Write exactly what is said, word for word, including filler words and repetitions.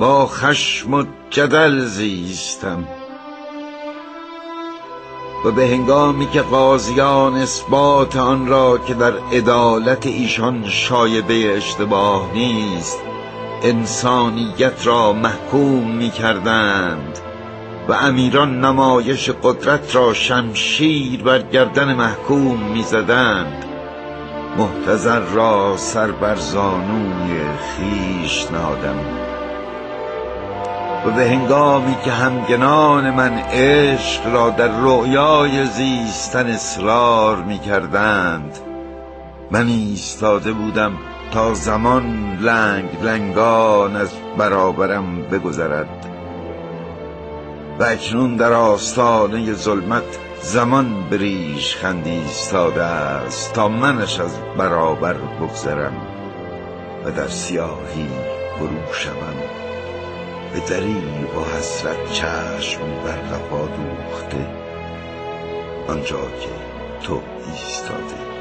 با خشم و جدل زیستم و به هنگامی که قاضیان اثبات آن را که در عدالت ایشان شایبه اشتباه نیست انسانیت را محکوم می کردند و امیران نمایش قدرت را شمشیر بر گردن محکوم می زدند، محتضر را سر بر زانوی خویش نهادم و به هنگامی که همگنان من عشق را در رؤیای زیستن اصرار می کردند من ایستاده بودم تا زمان لنگ لنگان از برابرم بگذرد و اکنون در آستانه ظلمت زمان بریش خند ایستاده است تا منش از برابر بگذرم و در سیاهی فرو شوم، به دریغ و حسرت چشم بر قفا دوخته آنجا که تو ایستاده.